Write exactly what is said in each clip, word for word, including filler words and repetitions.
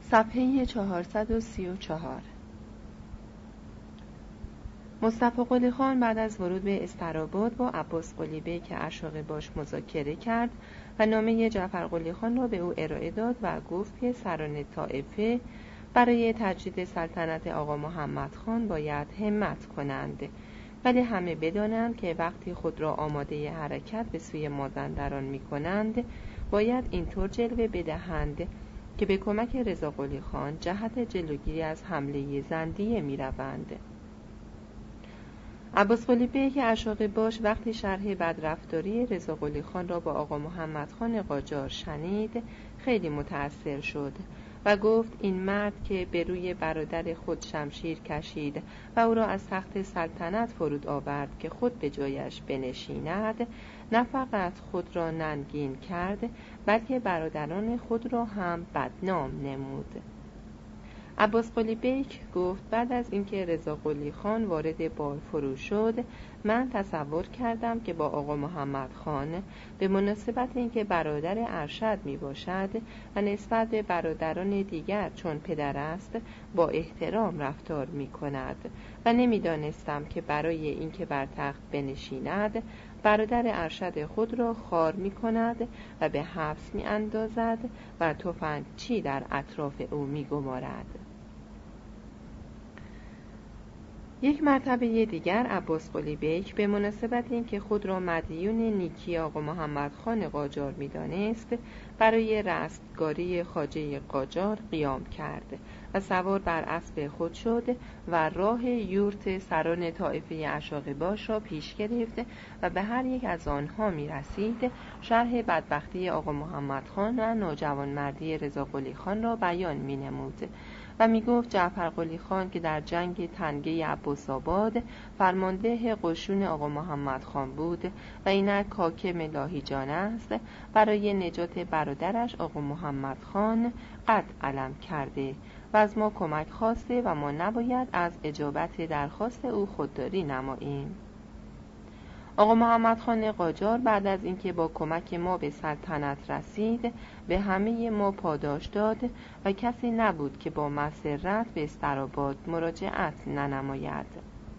صفحه چهارصد و سی و چهار. مصطفی قلی خان بعد از ورود به استراباد با عباس قلی بیک اشاق باش مذاکره کرد و نامه جعفر قلی خان را به او ارائه داد و گفت که سران طائفه برای تجدید سلطنت آقا محمد خان باید همت کنند، ولی همه بدانند که وقتی خود را آماده حرکت به سوی مازندران می کنند باید اینطور جلوه بدهند که به کمک رضا قلی خان جهت جلوگیری از حمله زندیه می روند. عباس قلی بیک اشاق باش وقتی شرح بدرفتاری رضا قلی خان را با آقا محمد خان قاجار شنید خیلی متأثر شد و گفت این مرد که به روی برادر خود شمشیر کشید و او را از تخت سلطنت فرود آورد که خود به جایش بنشیند، نه فقط خود را ننگین کرد بلکه برادران خود را هم بدنام نمود. عباس قلی بیک گفت بعد از اینکه رضا قلی خان وارد بالفروش شد من تصور کردم که با آقا محمد خان به مناسبت اینکه برادر ارشد می باشد و نسبت به برادران دیگر چون پدر است با احترام رفتار می کند و نمی دانستم که برای اینکه بر تخت بنشیند برادر ارشد خود را خار می کند و به حبس می اندازد و تفنگچی در اطراف او می گمارد. یک مرتبه دیگر عباس قلی بیک به مناسبت اینکه خود را مدیون نیکی آقا محمد خان قاجار می دانست برای رستگاری خواجه قاجار قیام کرد و سوار بر اسب خود شد و راه یورت سران طائفه اشاق باش را پیش گرفت و به هر یک از آنها می رسید شرح بدبختی آقا محمد خان و ناجوانمردی رضا قلی خان را بیان می نمود و می گفت جعفر قلی خان که در جنگ تنگه عباس آباد فرمانده قشون آقا محمد خان بود و اینک حاکم لاهیجان است، برای نجات برادرش آقا محمد خان قد علم کرده و از ما کمک خواسته و ما نباید از اجابت درخواست او خودداری نماییم. آقا محمد خان قاجار بعد از اینکه با کمک ما به سلطنت رسید به همه ما پاداش داد و کسی نبود که با مسرت به استراباد مراجعت ننماید.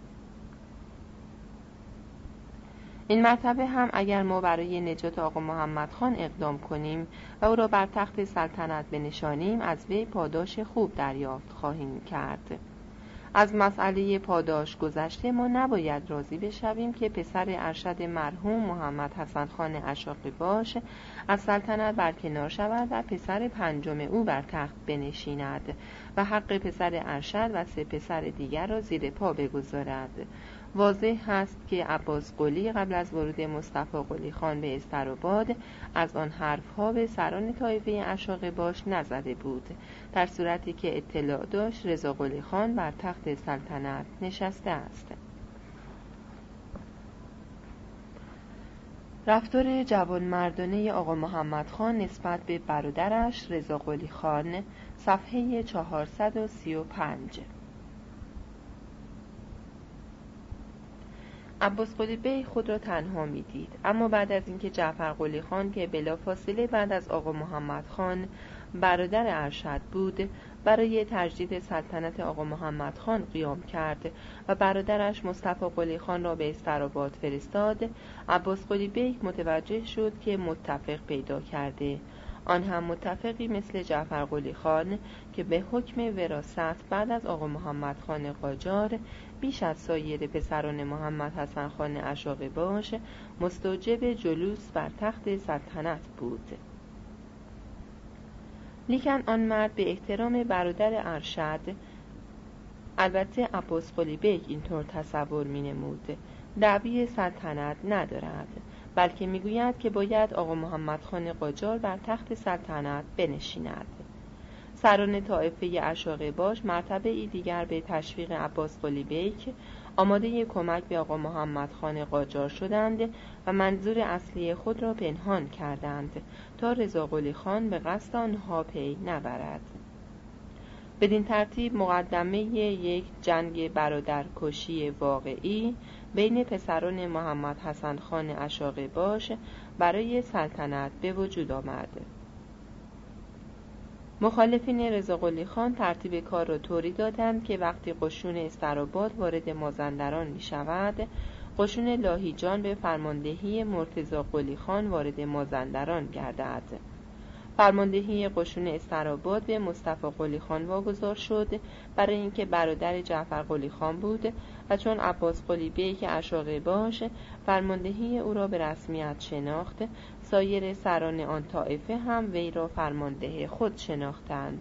این مرتبه هم اگر ما برای نجات آقا محمد خان اقدام کنیم و او را بر تخت سلطنت بنشانیم از وی پاداش خوب دریافت خواهیم کرد. از مسئله پاداش گذشته ما نباید راضی بشویم که پسر ارشد مرحوم محمد حسن خان اشاق باش از سلطنت برکنار شود و پسر پنجم او بر تخت بنشیند و حق پسر ارشد و سه پسر دیگر را زیر پا بگذارد. واضح هست که عباس قلی قبل از ورود مصطفی قلی خان به استراباد از آن حرفها به سران طایفه اشاق باش نزده بود، در صورتی که اطلاع داشت رضا قلی خان بر تخت سلطنت نشسته است. رفتار جوانمردانه آقا محمد خان نسبت به برادرش رضا قلی خان، صفحه چهارصد و سی و پنج. عباس قلی بیک خود را تنها می دید، اما بعد از اینکه جعفر قلی خان که بلافاصله بعد از آقا محمد خان برادر ارشد بود برای تجدید سلطنت آقا محمد خان قیام کرد و برادرش مصطفی قلی خان را به استراباد فرستاد، عباس قلی بیک متوجه شد که متفق پیدا کرده، آن هم متفقی مثل جعفر قلی خان که به حکم وراثت بعد از آقا محمد خان قاجار بیش از سایر پسران محمد حسن خان اشاق باش مستوجب جلوس بر تخت سلطنت بود. لیکن آن مرد به احترام برادر ارشد، البته عباس قلی بیک اینطور تصور می نمود، دعوی سلطنت ندارد، بلکه می گوید که باید آقا محمد خان قاجار بر تخت سلطنت بنشیند. سران طائفه اشاق باش مرتبه ای دیگر به تشویق عباس قلی بیک آماده کمک به آقا محمد خان قاجار شدند و منظور اصلی خود را پنهان کردند تا رضا قلی خان به قصد آنها پی نبرد. بدین ترتیب مقدمه یک جنگ برادرکشی واقعی بین پسران محمد حسن خان اشاق باش برای سلطنت به وجود آمد. مخالفین رضاقلی خان ترتیب کار را طوری دادند که وقتی قشون استراباد وارد مازندران می شود، قشون لاهیجان به فرماندهی مرتضی قلی خان وارد مازندران گردد. فرماندهی قشون استراباد به مصطفی قلی خان واگذار شد برای اینکه برادر جعفر قلی خان بود و چون عباس قلی بیک عشاقه باش فرماندهی او را به رسمیت شناخت، سایر سران آن طایفه هم وی را فرمانده خود شناختند.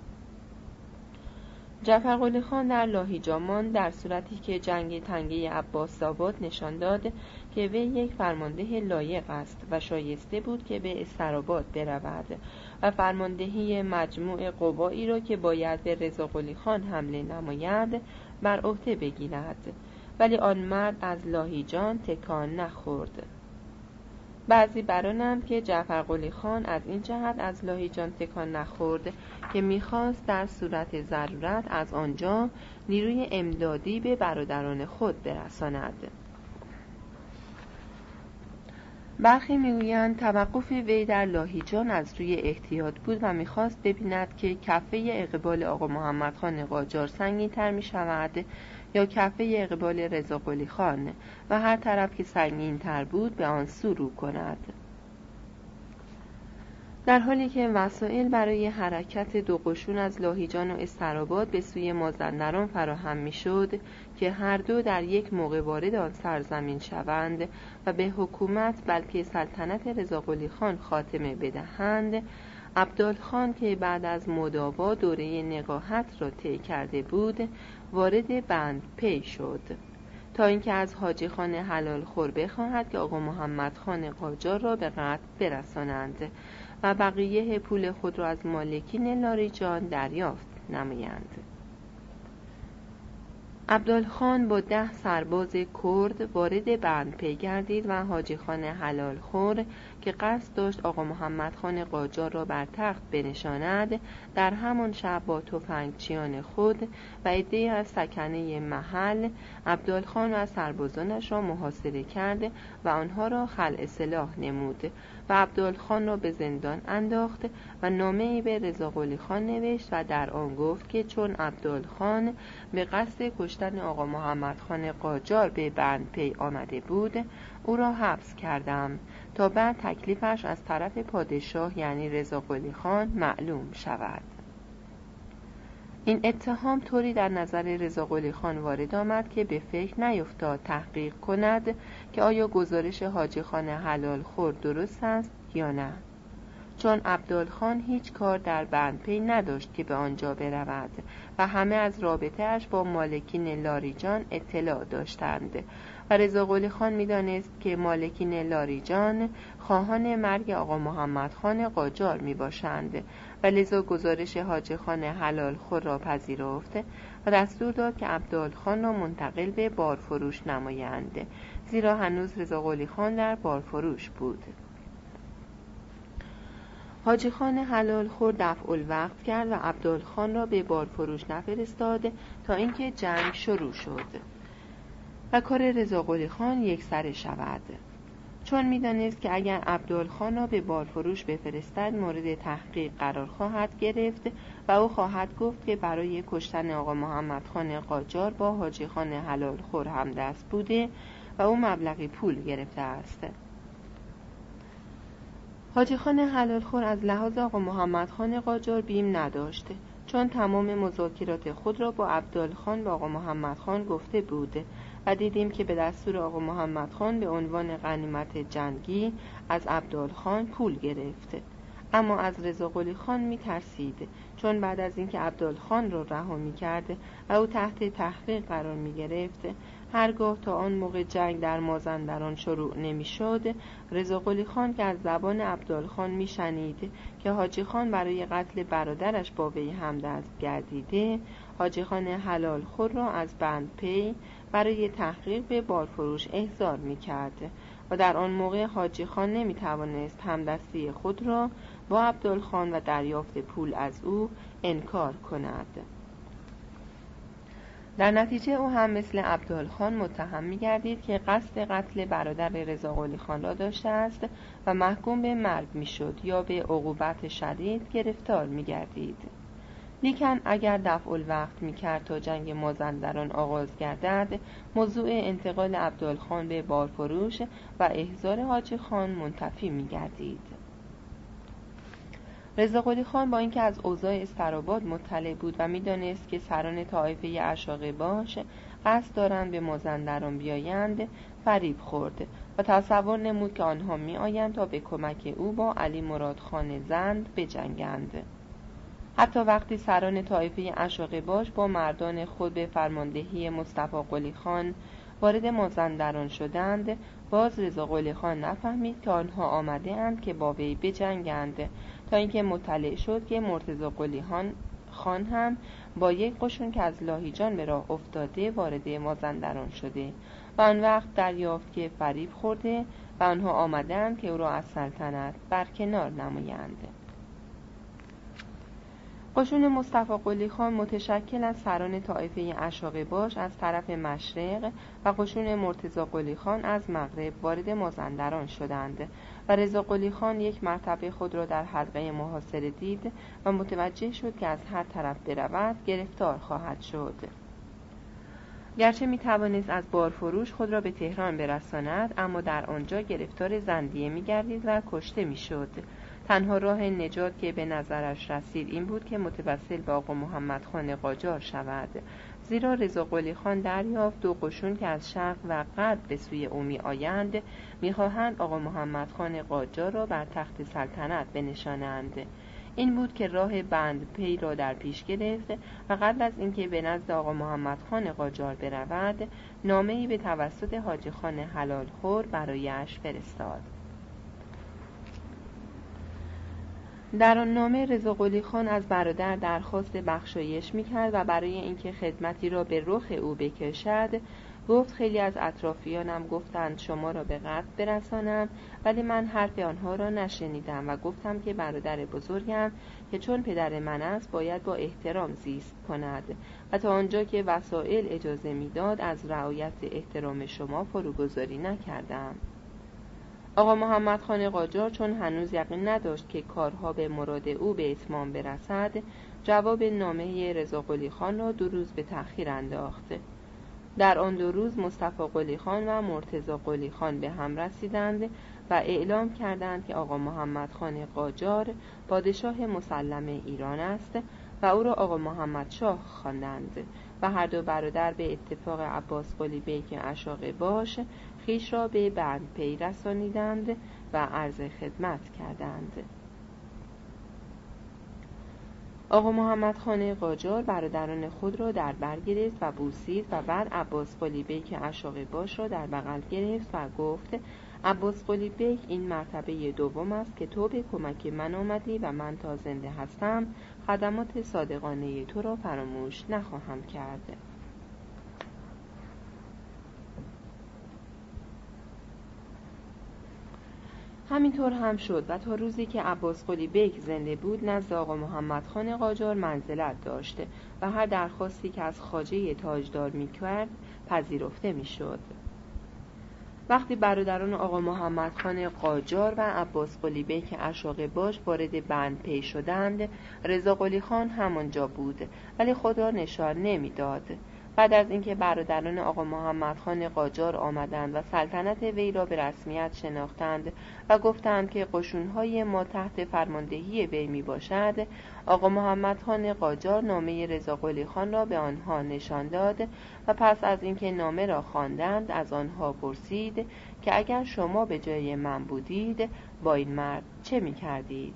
جعفر قلی خان در لاهیجان ماند، در صورتی که جنگ تنگه عباس آباد نشان داد که وی یک فرمانده لایق است و شایسته بود که به استراباد برود و فرماندهی مجموع قوایی را که باید به رضا قلی خان حمله نماید بر عهده بگیرد، ولی آن مرد از لاهیجان تکان نخورد. بعضی برانند که جعفر قلی خان از این جهت از لاهیجان تکان نخورد که می‌خواست در صورت ضرورت از آنجا نیروی امدادی به برادران خود برساند. برخی میگویند توقف وی در لاهیجان از روی احتیاط بود و می‌خواست ببیند که کفه اقبال آقا محمد خان قاجار سنگین‌تر می‌شود یا کفه اقبال رضا قلی خان و هر طرف که سنگین‌تر بود به آن سو رو کند. در حالی که وسایل برای حرکت دو قشون از لاهیجان و استراباد به سوی مازندران فراهم می‌شد که هر دو در یک موقع وارد آن سرزمین شوند و به حکومت بلکه سلطنت رضا قلی خان خاتمه بدهند، عبدالخان که بعد از مداوا دوره نقاهت را طی کرده بود وارد بندپی شد تا اینکه از حاجی خان حلال خور بخواهد که آقا محمد خان قاجار را به قتل برسانند و بقیه پول خود را از مالکین لاریجان دریافت نمایند. عبدالخان با ده سرباز کرد وارد بندپی گردید و حاجی خان حلال خور که قصد داشت آقا محمد خان قاجار را بر تخت بنشاند، در همان شب با تفنگچیان خود و عده‌ای از سکنه محل عبدالخان و سربازانش را محاصره کرد و آنها را خلع سلاح نمود و عبدالخان را به زندان انداخت و نامه‌ای به رضا قلی خان نوشت و در آن گفت که چون عبدالخان به قصد کشتن آقا محمد خان قاجار به بندپی آمده بود او را حبس کردم تا بعد تکلیفش از طرف پادشاه یعنی رضا قلی خان معلوم شود. این اتهام طوری در نظر رضا قلی خان وارد آمد که به فکر نیفتاد تحقیق کند که آیا گزارش حاجی خان حلال خور درست است یا نه، چون عبدالخان هیچ کار در بندپی نداشت که به آنجا برود و همه از رابطه اش با مالکین لاریجان اطلاع داشتند و رضا قلی خان می‌دانست که مالکین لاریجان خواهان مرگ آقا محمد خان قاجار میباشند و لذا گزارش حاجی خان حلال خور را پذیرفت و دستور داد که عبدالخان را منتقل به بارفروش نمایند، زیرا هنوز رضا قلی خان در بارفروش بود. حاجی خان حلال خور دفع الوقت کرد و عبدالخان را به بارفروش نفرستاد تا اینکه جنگ شروع شد و کار رضا قلی خان یک سره شود، چون می‌دانست که اگر عبدالخان را به بارفروش بفرستد مورد تحقیق قرار خواهد گرفت و او خواهد گفت که برای کشتن آقا محمد خان قاجار با حاجی خان حلال خور همدست بوده و او مبلغی پول گرفته است. حاجی خان حلال خور از لحاظ آقا محمد خان قاجار بیم نداشت، چون تمام مذاکرات خود را با عبدالخان و آقا محمد خان گفته بود و دیدیم که به دستور آقا محمد خان به عنوان غنیمت جنگی از عبدالخان پول گرفت. اما از رضا قلی خان می ترسید، چون بعد از اینکه عبدالخان را رها می کرد و او تحت تحقیق قرار می گرفت، هرگاه تا آن موقع جنگ در مازندران شروع نمی شد، رضا قلی خان که از زبان عبدالخان می شنید که حاجی خان برای قتل برادرش با وی همدست گردیده، حاجی خان حلال خور را از بندپی برای تحقیق به بارفروش احضار می کرد و در آن موقع حاجی خان نمی توانست همدستی خود را با عبدالخان و دریافت پول از او انکار کند. در نتیجه او هم مثل عبدالخان متهم می‌گردید که قصد قتل برادر رضاقلی خان را داشته است و محکوم به مرگ می‌شد یا به عقوبت شدید گرفتار می‌گردید. لیکن اگر دفع الوقت می‌کرد تا جنگ مازندران آغاز گردد، موضوع انتقال عبدالخان به بارفروش و احضار حاجی خان منتفی می‌گردید. رضاقلی خان با اینکه از اوضاع استراباد مطلع بود و می‌دانست که سران طایفه اشاقباش قصد دارند به مازندران بیایند، فریب خورد و تصور نمود که آنها می‌آیند تا به کمک او با علی مراد خان زند بجنگند. حتی وقتی سران طایفه اشاقباش با مردان خود به فرماندهی مصطفی قلی خان وارد مازندران شدند، باز رضاقلی خان نفهمید که آنها آمده اند که با وی بجنگند، تا اینکه مطلع شد که مرتضی قلی خان هم با یک قشون که از لاهیجان به راه افتاده وارد مازندران شده و آن وقت دریافت که فریب خورده و آنها آمدند که او را از سلطنت برکنار نمایند. قشون مصطفی قلی خان متشکل از سران طایفه اشاقباش از طرف مشرق و قشون مرتضی قلی خان از مغرب وارد مازندران شدند و رضا قلی خان یک مرتبه خود را در حلقه محاصره دید و متوجه شد که از هر طرف برود گرفتار خواهد شد. گرچه می توانست از بارفروش خود را به تهران برساند، اما در آنجا گرفتار زندیه می گردید و کشته می شد. تنها راه نجات که به نظرش رسید این بود که متوسل به آقا محمد خان قاجار شود، زیرا رضا قلی خان دریافت دو قشون که از شرق و غرب به سوی او می آیند می خواهند آقا محمد خان قاجار را بر تخت سلطنت بنشانند. این بود که راه بند پی را در پیش گرفت و قبل از اینکه به نزد آقا محمد خان قاجار برود، نامه‌ای به توسط حاجی خان حلال خور برایش فرستاد. در آن نامه رضا قلی خان از برادر درخواست بخشایش می‌کرد و برای اینکه خدمتی را به رخ او بکشد گفت خیلی از اطرافیانم گفتند شما را به قتل برسانم، ولی من حرف آنها را نشنیدم و گفتم که برادر بزرگم که چون پدر من است باید با احترام زیست کند و تا آنجا که وسائل اجازه میداد از رعایت احترام شما فروگذاری نکردم. آقا محمد خان قاجار چون هنوز یقین نداشت که کارها به مراد او به اتمام برسد، جواب نامه رضا قلی خان را دو روز به تأخیر انداخت. در آن دو روز مصطفی قلی خان و مرتضی قلی خان به هم رسیدند و اعلام کردند که آقا محمد خان قاجار پادشاه مسلم ایران است و او را آقا محمد شاه خواندند و هر دو برادر به اتفاق عباس قلی بیک اشاقباش خویش را به بندپی رسانیدند و عرض خدمت کردند. آقا محمد خان قاجار برادران خود را در بر گرفت و بوسید و بعد عباس قلی بیک اشاقباش را در بغل گرفت و گفت عباس قلی بیک، این مرتبه دوم است که تو به کمک من آمدی و من تا زنده هستم خدمات صادقانه تو را فراموش نخواهم کرد. همینطور هم شد و تا روزی که عباس قلی بیک زنده بود نزد آقا محمد خان قاجار منزلت داشته و هر درخواستی که از خواجه تاجدار می‌کرد پذیرفته می‌شد. وقتی برادران آقا محمد خان قاجار و عباس قلی بیک اشاقباش وارد بندپی شدند، رضا قلی خان همانجا بود ولی خود را نشان نمی‌داد. بعد از اینکه برادران آقا محمد خان قاجار آمدند و سلطنت وی را به رسمیت شناختند و گفتند که قشونهای ما تحت فرماندهی وی می باشد، آقا محمد خان قاجار نامه رضا قلی خان را به آنها نشان داد و پس از اینکه نامه را خواندند از آنها پرسید که اگر شما به جای من بودید با این مرد چه می کردید؟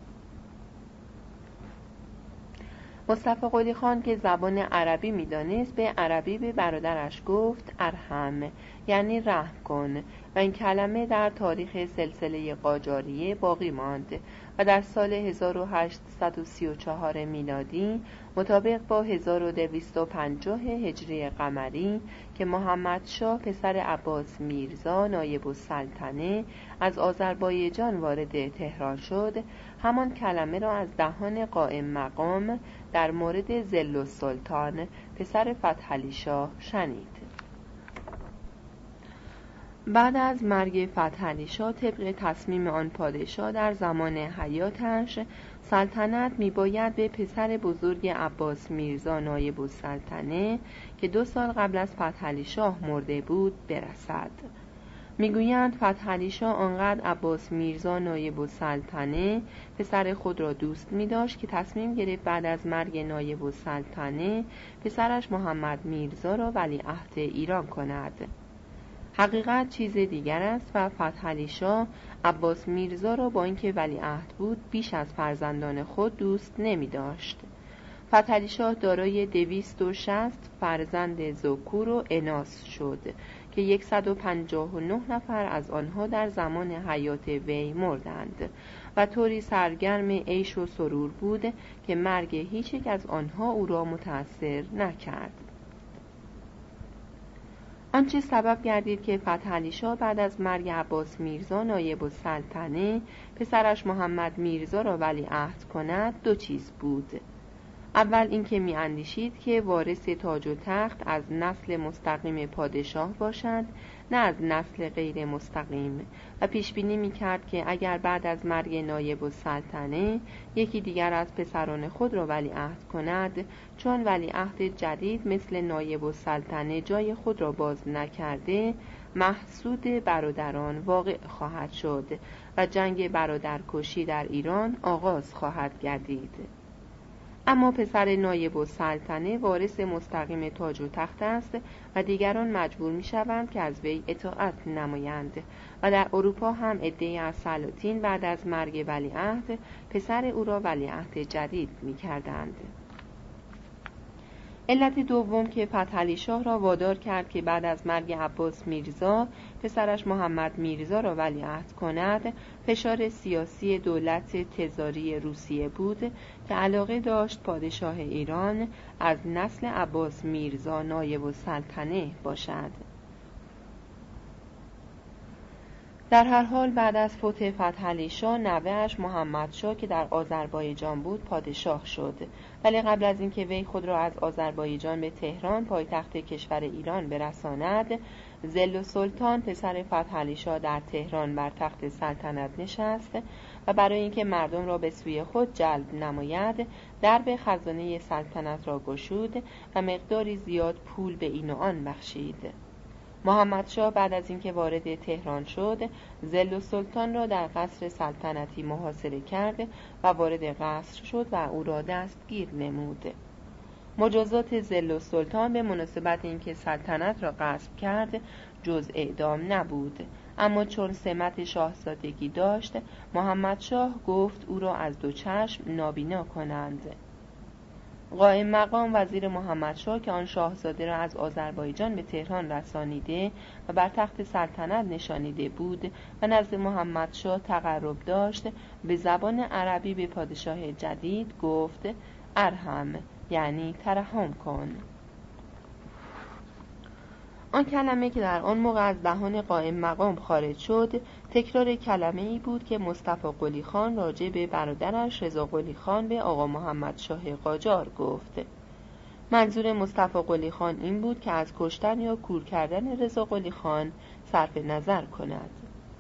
مصطفی قلی خان که زبان عربی می‌دانست به عربی به برادرش گفت ارحم، یعنی رحم کن، و این کلمه در تاریخ سلسله قاجاریه باقی ماند و در سال هزار و هشتصد و سی و چهار میلادی مطابق با هزار و دویست و پنجاه هجری قمری که محمد شاه پسر عباس میرزا نایب السلطنه از آذربایجان وارد تهران شد، همان کلمه را از دهان قائم مقام در مورد ظل‌السلطان پسر فتحعلی شاه شنید. بعد از مرگ فتحعلی شاه طبق تصمیم آن پادشاه در زمان حیاتش سلطنت میباید به پسر بزرگ عباس میرزا نایب السلطنه که دو سال قبل از فتحعلی شاه مرده بود برسد. میگویند فتحعلی شاه آنقدر عباس میرزا نایب السلطنه پسر خود را دوست می‌داشت که تصمیم گرفت بعد از مرگ نایب السلطنه پسرش محمد میرزا را ولیعهد ایران کند. حقیقت چیز دیگر است و فتحعلی شاه عباس میرزا را با اینکه ولیعهد بود بیش از فرزندان خود دوست نمی داشت. فتحعلی شاه دارای دویست و شصت فرزند ذکور و اناث شد که صد و پنجاه و نه نفر از آنها در زمان حیات وی مردند و طوری سرگرم عیش و سرور بود که مرگ هیچ یک از آنها او را متأثر نکرد. آنچه سبب گردید که فتحعلی شاه بعد از مرگ عباس میرزا نایب السلطنه پسرش محمد میرزا را ولیعهد کند دو چیز بود. اول اینکه می اندیشید که وارث تاج و تخت از نسل مستقیم پادشاه باشد نه از نسل غیر مستقیم و پیش بینی می کرد که اگر بعد از مرگ نایب السلطنه یکی دیگر از پسران خود را ولیعهد کند چون ولیعهد جدید مثل نایب السلطنه جای خود را باز نکرده محسود برادران واقع خواهد شد و جنگ برادرکشی در ایران آغاز خواهد گردید. اما پسر نایب السلطنه وارث مستقیم تاج و تخت است و دیگران مجبور می شوند که از وی اطاعت نمایند و در اروپا هم عده‌ای از سلاطین بعد از مرگ ولیعهد پسر او را ولیعهد جدید می کردند. علت دوم که فتحعلی شاه را وادار کرد که بعد از مرگ عباس میرزا پسرش محمد میرزا را ولیعهد کند فشار سیاسی دولت تزاری روسیه بود که علاقه داشت پادشاه ایران از نسل عباس میرزا نایب السلطنه باشد. در هر حال بعد از فوت فتحعلی شاه نوه‌اش محمد شاه که در آذربایجان بود پادشاه شد، ولی قبل از اینکه وی خود را از آذربایجان به تهران پایتخت کشور ایران برساند ظل‌السلطان پسر فتحعلی شاه در تهران بر تخت سلطنت نشست و برای اینکه مردم را به سوی خود جلب نماید درب خزانه سلطنت را گشود و مقداری زیاد پول به این و آن بخشید. محمد شاه بعد از اینکه وارد تهران شد ظل‌السلطان را در قصر سلطنتی محاصره کرد و وارد قصر شد و او را دستگیر نمود. مجازات ظل‌السلطان به مناسبت اینکه سلطنت را غصب کرد جز اعدام نبود، اما چون سمت شاهزادگی داشت محمد شاه گفت او را از دو چشم نابینا کنند. قائم مقام وزیر محمد شاه که آن شاهزاده را از آذربایجان به تهران رسانیده و بر تخت سلطنت نشانیده بود و نزد محمد شاه تقرب داشت به زبان عربی به پادشاه جدید گفت ارحم، یعنی ترحم کن. آن کلمه که در آن موقع از دهان قائم مقام خارج شد تکرار کلمه ای بود که مصطفی قلی خان راجع به برادرش رضا قلی خان به آقا محمد شاه قاجار گفت. منظور مصطفی قلی خان این بود که از کشتن یا کور کردن رضا قلی خان صرف نظر کند.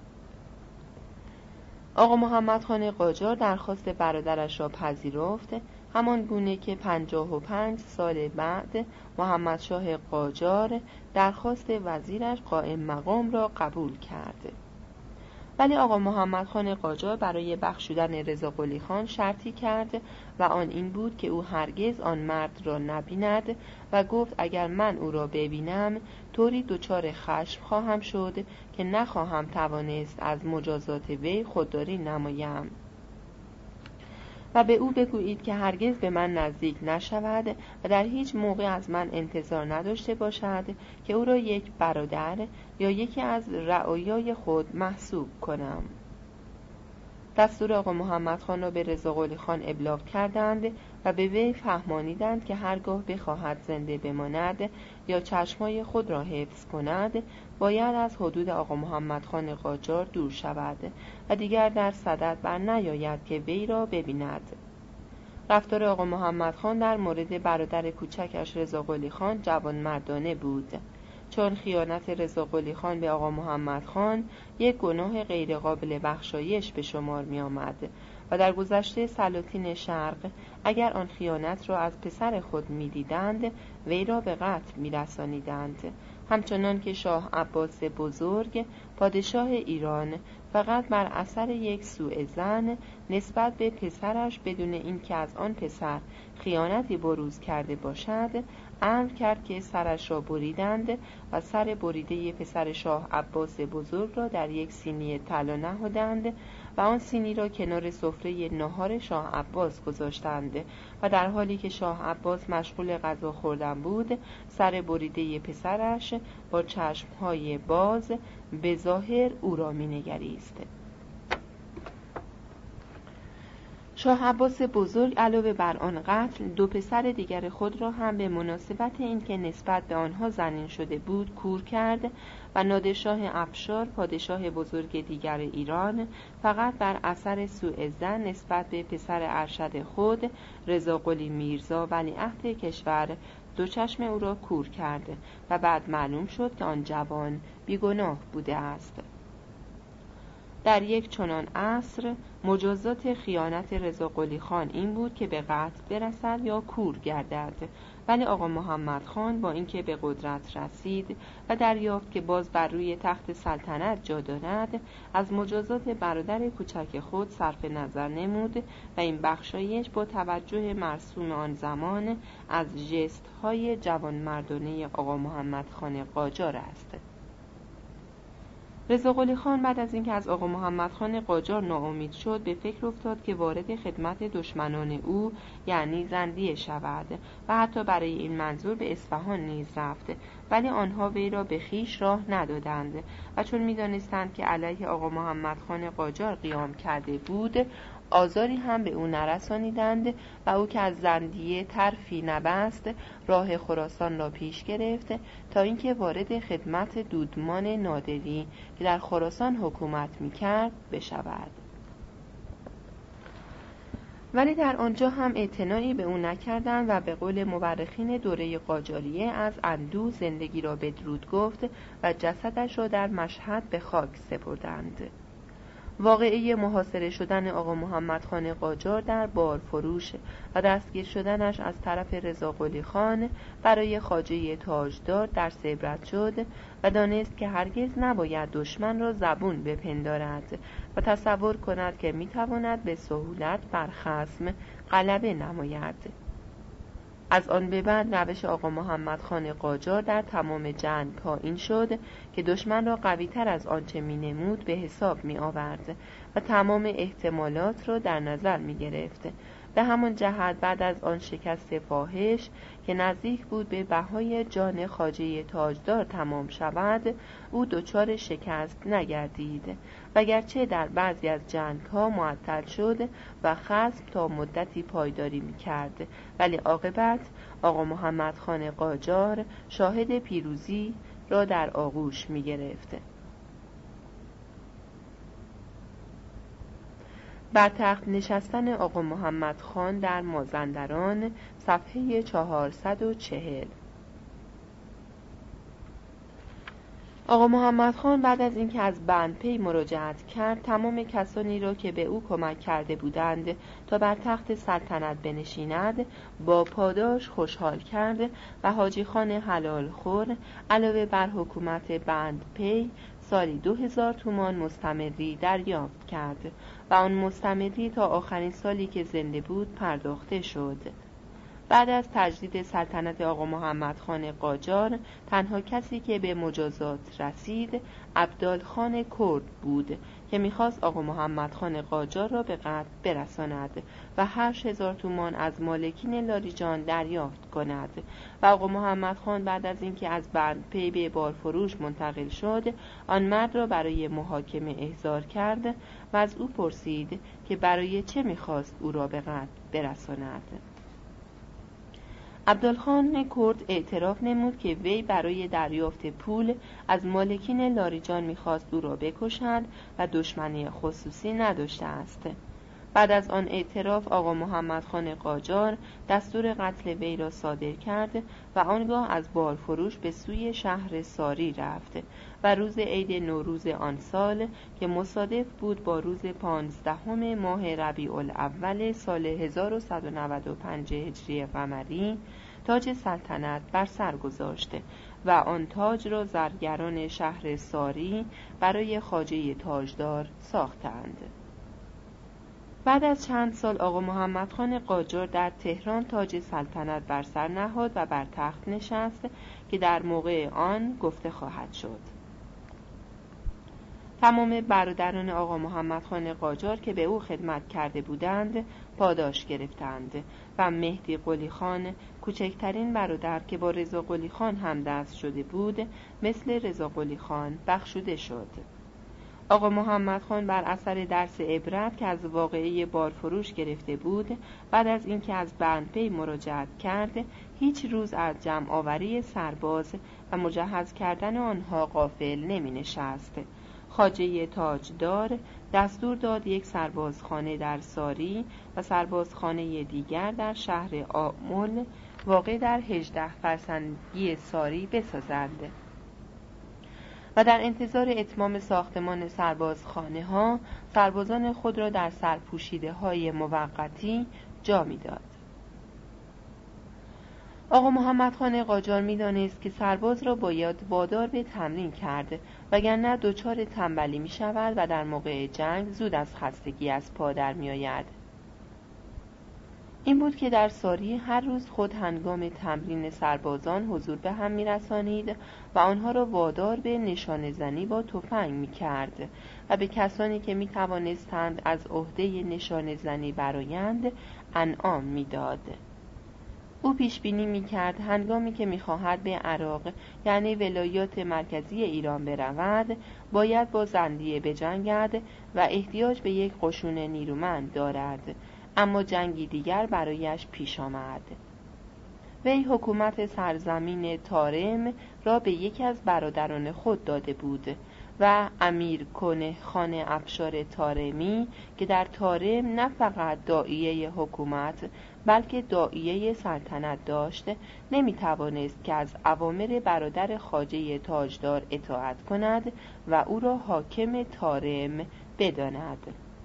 آقا محمد خان قاجار درخواست برادرش را پذیرفت، همان گونه که پنجاه و پنج سال بعد محمد شاه قاجار درخواست وزیرش قائم مقام را قبول کرد. ولی آقا محمد خان قاجار برای بخشودن رضا قلی خان شرطی کرد و آن این بود که او هرگز آن مرد را نبیند و گفت اگر من او را ببینم طوری دچار خشم خواهم شد که نخواهم توانست از مجازات وی خودداری نمایم و به او بگویید که هرگز به من نزدیک نشود و در هیچ موقع از من انتظار نداشته باشد که او را یک برادر یا یکی از رعایای خود محسوب کنم. دستور آقا محمد خان را به رضا قلی خان ابلاغ کردند و به وی فهمانیدند که هرگاه بخواهد زنده بماند یا چشمای خود را حفظ کند باید از حدود آقا محمد خان قاجار دور شود و دیگر در صدد بر نیاید که وی را ببیند. رفتار آقا محمد خان در مورد برادر کوچکش رضا قلی خان جوانمردانه بود، چون خیانت رضا قلی خان به آقا محمد خان یک گناه غیرقابل بخشایش به شمار می آمد و در گذشته سلاطین شرق اگر آن خیانت را از پسر خود می دیدند وی را به قتل می رسانیدند. همچنان که شاه عباس بزرگ پادشاه ایران فقط بر اثر یک سوء ظن نسبت به پسرش بدون اینکه از آن پسر خیانتی بروز کرده باشد امر کرد که سرش را بریدند و سر بریده پسر شاه عباس بزرگ را در یک سینی طلا نهادند و آن سینی را کنار سفره ناهار شاه عباس گذاشتند و در حالی که شاه عباس مشغول غذا خوردن بود سر بریده پسرش با چشمهای باز به ظاهر او را می‌نگریست. شاه عباس بزرگ علاوه بر آن قتل دو پسر دیگر خود را هم به مناسبت اینکه نسبت به آنها زنین شده بود کور کرد و نادرشاه افشار پادشاه بزرگ دیگر ایران فقط بر اثر سوء ظن نسبت به پسر ارشد خود رضا قلی میرزا ولیعهد کشور دو چشم او را کور کرد و بعد معلوم شد که آن جوان بیگناه بوده است. در یک چنان عصر مجازات خیانت رضا قلی خان این بود که به قتل برسد یا کور گردد، ولی آقا محمد خان با اینکه به قدرت رسید و دریافت که باز بر روی تخت سلطنت جا دارد از مجازات برادر کوچک خود صرف نظر نمود و این بخشایش با توجه مرسوم آن زمان از ژست های جوانمردانه آقا محمد خان قاجار است. رضا قلی خان بعد از اینکه از آقا محمد خان قاجار ناامید شد به فکر افتاد که وارد خدمت دشمنان او یعنی زندیه شود و حتی برای این منظور به اصفهان نیز رفت، ولی آنها وی را به خویش راه ندادند و چون می‌دانستند که علیه آقا محمد خان قاجار قیام کرده بود آزاری هم به او نرسانیدند و او که از زندیه طرفی نبست راه خراسان را پیش گرفت تا اینکه وارد خدمت دودمان نادری که در خراسان حکومت می‌کرد بشود. ولی در آنجا هم اعتنایی به او نکردند و به قول مورخین دوره قاجاریه از اندوه زندگی را بدرود گفت و جسدش را در مشهد به خاک سپردند. واقعه محاصره شدن آقا محمد خان قاجار در بارفروش و دستگیر شدنش از طرف رضا قلی خان برای خواجه تاجدار در عبرت شد و دانست که هرگز نباید دشمن را زبون بپندارد و تصور کند که میتواند به سهولت بر خصم غلبه نماید. از آن به بعد روش آقا محمد خان قاجار در تمام جنگ ها این شد که دشمن را قوی تر از آنچه می نمود به حساب می آورد و تمام احتمالات را در نظر می گرفت. به همان جهت بعد از آن شکست فاحش که نزدیک بود به بهای جان خواجه تاجدار تمام شود او دچار شکست نگردید وگرچه در بعضی از جنگ ها معطل شد و خصم تا مدتی پایداری می کرد، ولی عاقبت آقا محمد خان قاجار شاهد پیروزی را در آغوش می گرفت. بر تخت نشستن آقا محمد خان در مازندران صفحه چهارصد و چهل. آقا محمد خان بعد از اینکه از بندپی مراجعت کرد تمام کسانی را که به او کمک کرده بودند تا بر تخت سلطنت بنشیند با پاداش خوشحال کرد و حاجی خان حلال خور علاوه بر حکومت بندپی سالی دو هزار تومان مستمری دریافت کرد و آن مستمری تا آخرین سالی که زنده بود پرداخته شد. بعد از تجدید سلطنت آقا محمد خان قاجار تنها کسی که به مجازات رسید عبدال خان کرد بود که میخواست آقا محمد خان قاجار را به قتل برساند و هشت هزار تومان از مالکین لاریجان دریافت کند و آقا محمد خان بعد از اینکه از بندپی به بارفروش منتقل شد آن مرد را برای محاکمه احضار کرد و از او پرسید که برای چه میخواست او را به قتل برساند. عبدالخان کرد اعتراف نمود که وی برای دریافت پول از مالکین لاریجان میخواست او را بکشد و دشمنی خصوصی نداشته است. بعد از آن اعتراف آقا محمد خان قاجار دستور قتل وی را صادر کرد و آنگاه از بارفروش به سوی شهر ساری رفت و روز عید نوروز آن سال که مصادف بود با روز پانزدهم ماه ربیع الاول سال هزار و صد و نود و پنج هجری قمری تاج سلطنت بر سر گذاشته و آن تاج را زرگران شهر ساری برای خواجه تاجدار ساختند. بعد از چند سال آقا محمد خان قاجار در تهران تاج سلطنت بر سر نهاد و بر تخت نشست که در موقع آن گفته خواهد شد. تمام برادران آقا محمد خان قاجار که به او خدمت کرده بودند پاداش گرفتند و مهدی قلی خان کوچکترین برادر که با رضا قلی خان همدست شده بود مثل رضا قلی خان بخشوده شد. آقا محمد خان بر اثر درس عبرت که از واقعه بارفروش گرفته بود بعد از اینکه از بندپی مراجعت کرد هیچ روز از جمع آوری سرباز و مجهز کردن آنها غافل نمی نشست. خواجه تاجدار دستور داد یک سربازخانه در ساری و سربازخانه دیگر در شهر آمل واقع در هجده فرسنگی ساری بسازند و در انتظار اتمام ساختمان سربازخانه ها سربازان خود را در سرپوشیده های موقتی جا می داد. آقا محمد خان قاجار می دانست که سرباز را باید وادار به تمرین کرد وگرنه دچار تنبلی می شود و در موقع جنگ زود از خستگی از پا در می آید. این بود که در ساری هر روز خود هنگام تمرین سربازان حضور به هم می رسانید و آنها را وادار به نشانه زنی با تفنگ می کرد و به کسانی که می توانستند از عهده نشانه زنی برآیند انعام می داد. او پیش بینی می کرد هنگامی که می خواهد به عراق یعنی ولایات مرکزی ایران برود باید با زندیه بجنگد و احتیاج به یک قشون نیرومند دارد، اما جنگی دیگر برایش پیش آمد. وی حکومت سرزمین تارم را به یکی از برادران خود داده بود و امیر کنه خان افشار تارمی که در تارم نه فقط داعیه حکومت بلکه داعیه سلطنت داشت نمی توانست که از اوامر برادر خواجه تاجدار اطاعت کند و او را حاکم تارم بداند.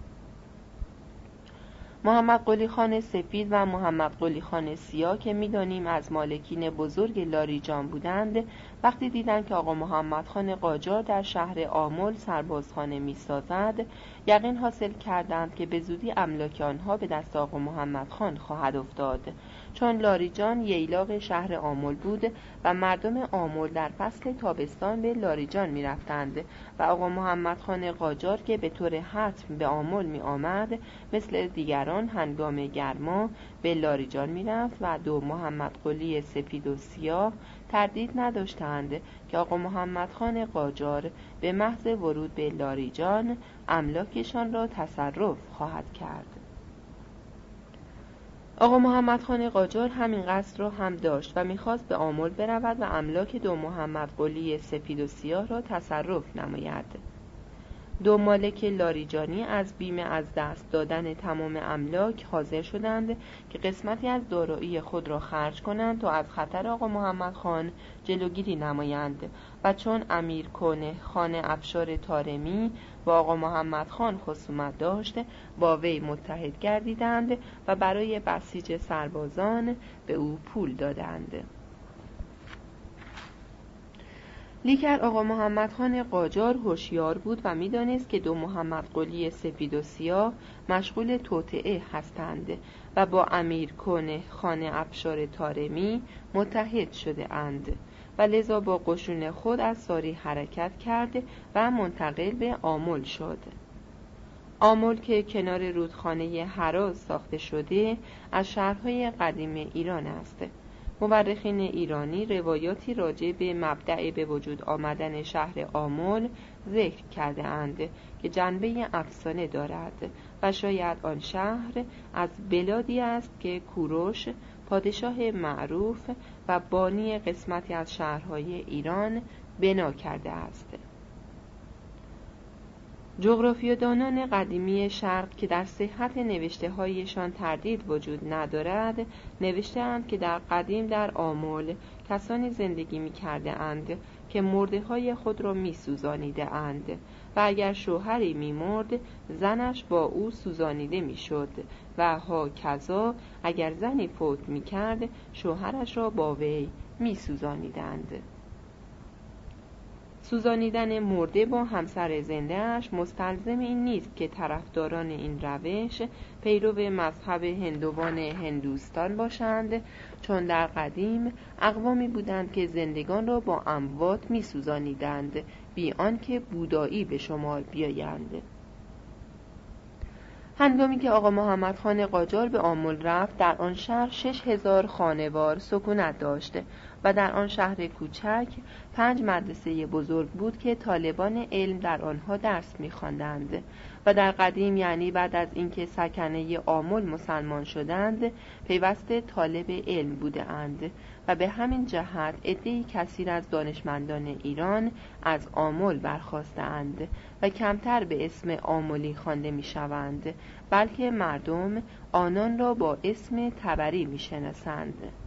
محمد قلی خان سفید و محمد قلی خان سیاه که می‌دانیم از مالکین بزرگ لاریجان بودند وقتی دیدند که آقا محمد خان قاجار در شهر آمل سربازخانه می‌سازد یقین حاصل کردند که به زودی املاک آنها به دست آقا محمد خان خواهد افتاد، چون لاریجان ییلاق شهر آمل بود و مردم آمل در فصل تابستان به لاریجان می‌رفتند و آقا محمد خان قاجار که به طور حتم به آمل می‌آمد مثل دیگران هنگام گرما به لاریجان می‌رفت و دو محمد قلی سپید و سیاه تردید نداشتند که آقا محمد خان قاجار به محض ورود به لاریجان املاکشان را تصرف خواهد کرد. آقا محمد خان قاجار همین قصد را هم داشت و می‌خواست به آمل برود و املاک دو محمد قلی سپید و سیاه را تصرف نماید. دو مالک لاریجانی از بیم از دست دادن تمام املاک حاضر شدند که قسمتی از دارایی خود را خرج کنند تا از خطر آقا محمد خان جلوگیری نمایند و چون امیر کنه خان افشار تارمی با آقا محمد خان خصومت داشت با وی متحد گردیدند و برای بسیج سربازان به او پول دادند. لیکن آقا محمد خان قاجار هوشیار بود و می‌دانست که دو محمد قلی سفید و سیاه مشغول توطئه هستند و با امیر کنه خان افشار تارمی متحد شده اند و لذا با قشون خود از ساری حرکت کرد و منتقل به آمل شد. آمل که کنار رودخانه هراز ساخته شده از شهرهای قدیم ایران است. مورخین ایرانی روایاتی راجع به مبدأ به وجود آمدن شهر آمل ذکر کرده اند که جنبه افسانه دارد و شاید آن شهر از بلادی است که کوروش پادشاه معروف و بانی قسمتی از شهرهای ایران بنا کرده است. جغرافیادانان قدیمی شرق که در صحت نوشته‌هایشان تردید وجود ندارد، نوشته‌اند که در قدیم در آمل کسانی زندگی می‌کرده‌اند که مرده‌های خود را می‌سوزانیده‌اند و اگر شوهری می‌مرد، زنش با او سوزانیده می‌شد و هاکذا اگر زنی فوت می‌کرد، شوهرش را با وی می‌سوزانیدند. سوزانیدن مرده با همسر زنده‌اش مستلزم این نیست که طرفداران این روش پیرو مذهب هندوان هندوستان باشند، چون در قدیم اقوامی بودند که زندگان را با اموات می‌سوزانیدند بی آنکه بودایی به شمار بیایند. هنگامی که آقا محمد خان قاجار به آمل رفت، در آن شهر شش هزار خانوار سکونت داشت و در آن شهر کوچک پنج مدرسه بزرگ بود که طالبان علم در آنها درس می‌خواندند و در قدیم، یعنی بعد از اینکه سکنه آمل مسلمان شدند، پیوسته طالب علم بودند و به همین جهت عده‌ای کثیر از دانشمندان ایران از آمل برخاستند و کمتر به اسم آملی خوانده می‌شوند، بلکه مردم آنان را با اسم تبری می‌شناسند.